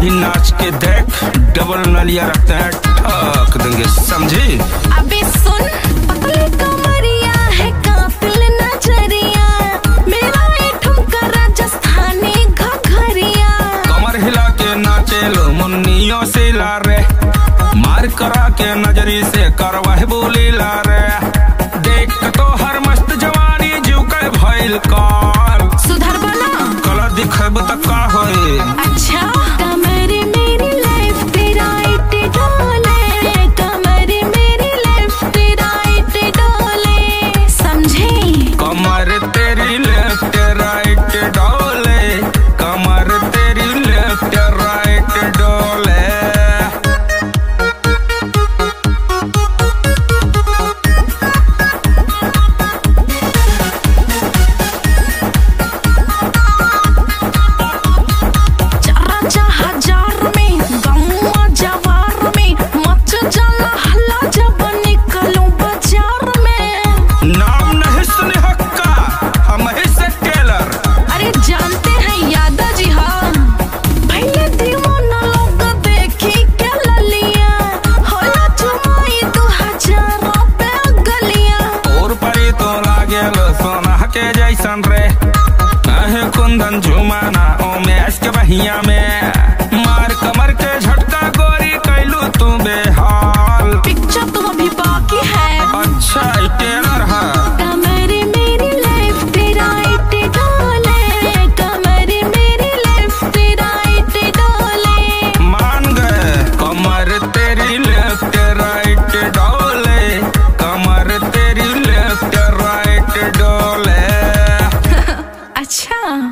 अभी नाच के देख, डबल नलिया रखते हैं, ठक देंगे, समझी? अबे सुन, पतली कमरिया है कातिल नजरिया, मेरा ये ठुमका राजस्थानी घघरिया। कमर हिला के नाचे लो मुन्नियों से ला रे, मार करा के नजरी से करवाह बोली ला रे। देख तो हर मस्त जवानी जीव के भइल काल, सुधर बना कला दिखब त का होई। अच्छा कमर मेरी लेफ्ट राइट डोले, कमर मेरी लेफ्ट राइट डोले, समझे? कमर तेरी लेफ्ट राइट डोले, कमर तेरी लेफ्ट राइट डोले। के जैसन रे कुंदन झुमाना ओ मैच के बहिया में।